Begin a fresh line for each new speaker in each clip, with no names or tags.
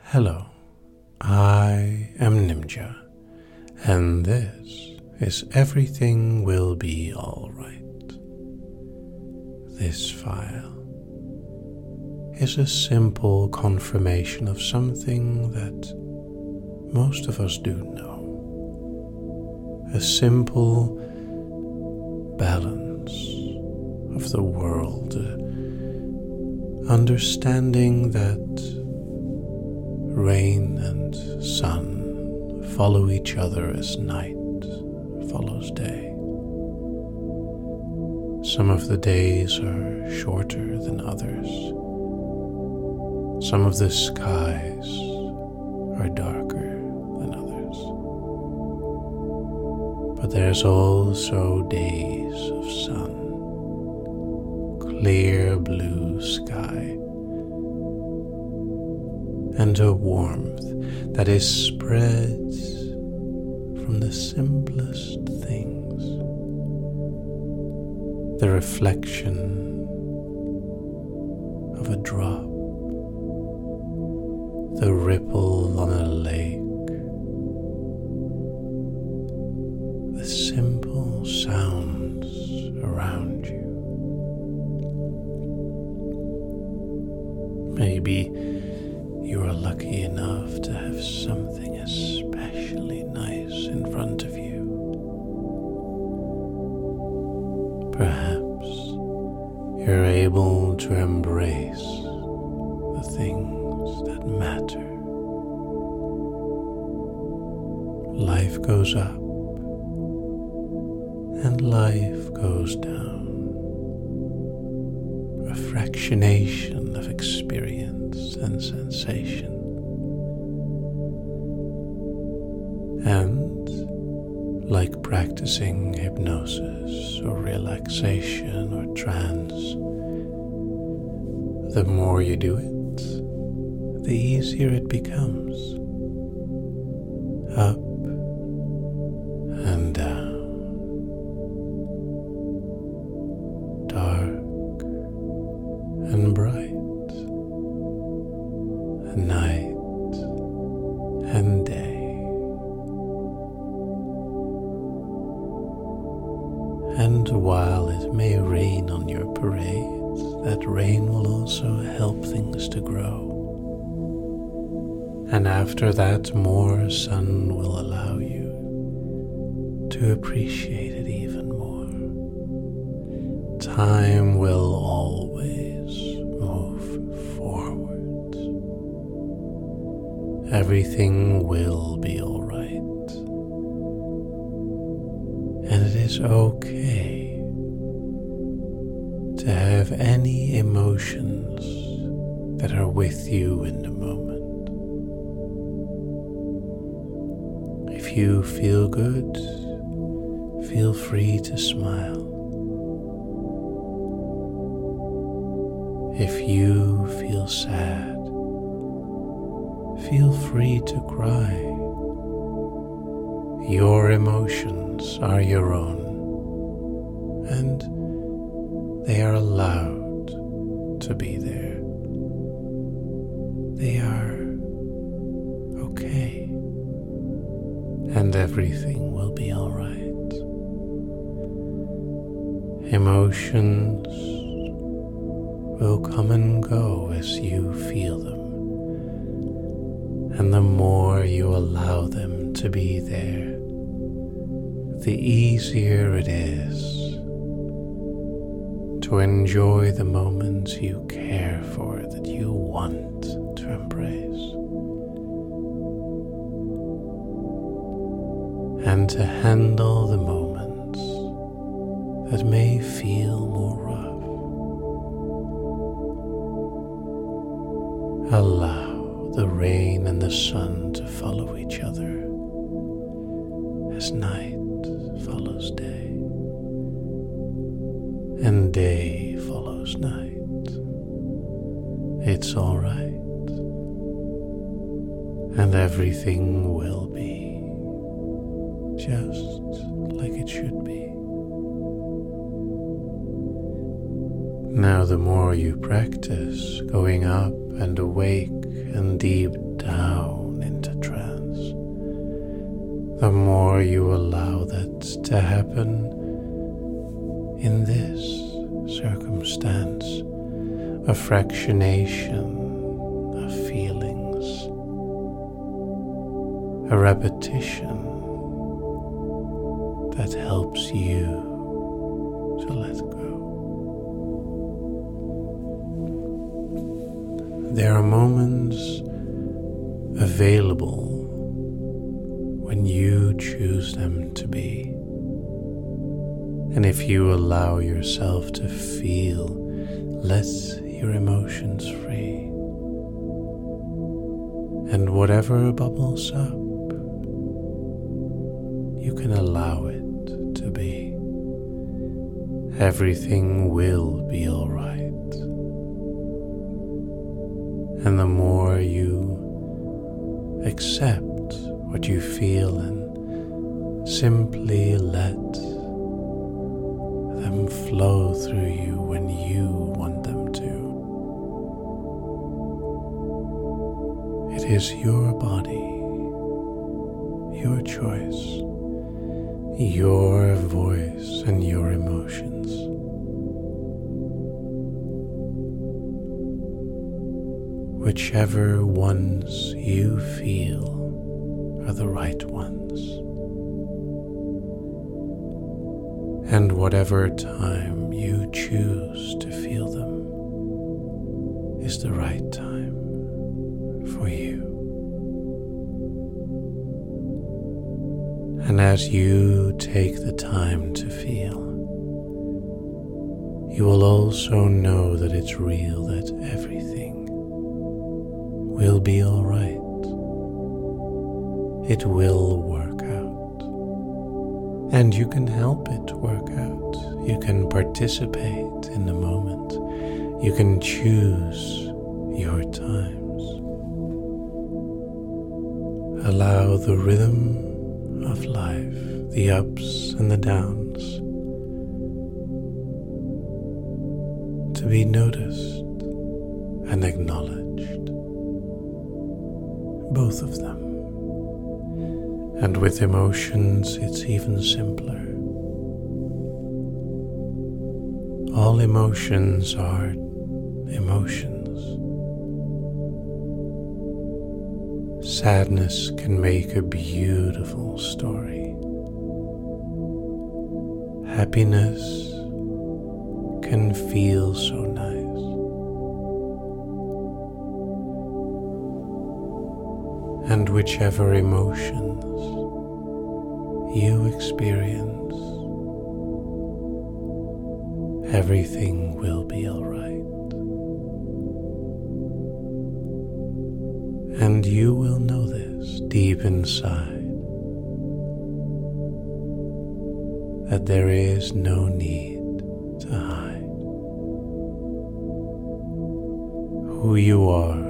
Hello, I am Nimja, and this is Everything Will Be Alright. This file is a simple confirmation of something that most of us do know. A simple balance of the world, understanding that rain and sun follow each other as night follows day. Some of the days are shorter than others. Some of the skies are darker than others. But there's also days of sun, clear blue sky, and a warmth that is spread from the simplest things. The reflection of a drop, the ripple on a lake, the simple sounds around you. Maybe you are lucky enough to have something especially nice in front of you. Perhaps you're able to embrace the things that matter. Life goes up and life goes down. A fractionation of experience and sensation. And like practicing hypnosis or relaxation or trance, the more you do it, the easier it becomes. Up and down, dark and bright, night and day. And while it may rain on your parade, that rain will also help things to grow. And after that, more sun will allow you to appreciate it even more. Time will always move forward. Everything will be all right. And it is okay to have any emotions that are with you in the moment. If you feel good, feel free to smile. If you feel sad, feel free to cry. Your emotions are your own, and they are allowed to be there. They are okay, and everything will be all right. Emotions will come and go as you feel them, and the more you allow them to be there, the easier it is to enjoy the moments you care for, that you want to embrace, and to handle the moments that may feel more rough. Allow the rain and the sun to follow each other as night follows day, and day follows night. It's all right, and everything will be just like it should be. Now the more you practice going up and awake and deep down into trance, the more you allow that to happen in this circumstance, a fractionation of feelings, a repetition that helps you to let go. There are moments available when you choose them to be. And if you allow yourself to feel, let your emotions free. And whatever bubbles up, you can allow it to be. Everything will be all right. And the more you accept what you feel and simply let them flow through you when you want them to. It is your body, your choice, your voice and your emotions. Whichever ones you feel are the right ones. And whatever time you choose to feel them is the right time for you. And as you take the time to feel, you will also know that it's real, that everything will be all right. It will work out. And you can help it work out. You can participate in the moment. You can choose your times. Allow the rhythm of life, the ups and the downs, to be noticed and acknowledged. Both of them. And with emotions, it's even simpler. All emotions are emotions. Sadness can make a beautiful story. Happiness can feel so nice. And whichever emotions you experience, everything will be all right. And you will know this deep inside, that there is no need to hide. Who you are,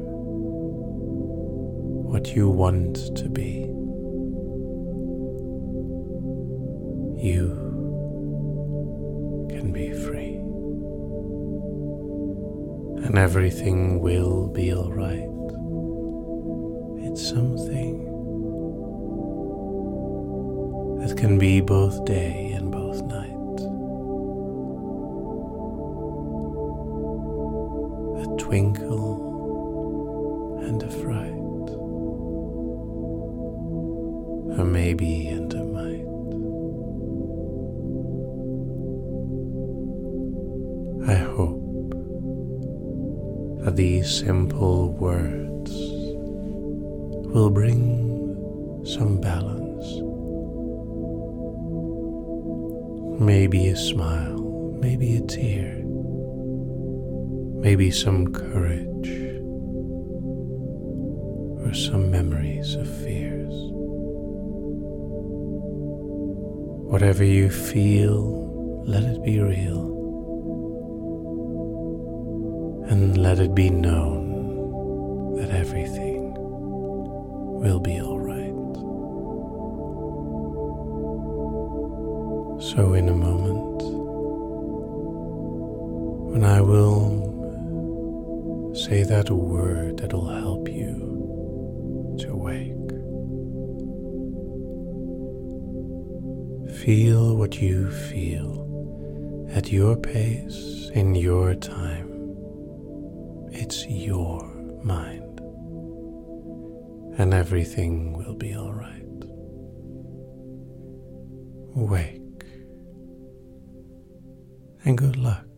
what you want to be, you can be free. And everything will be all right. It's something that can be both day and both night. A twinkle and a fright, a maybe and a might. I hope that these simple words will bring some balance, maybe a smile, maybe a tear, maybe some courage, or some memories of fears. Whatever you feel, let it be real, and let it be known that everything will be all right. So in a moment, when I will say that word that will help Feel what you feel at your pace, in your time. It's your mind, and everything will be all right. Wake, and good luck.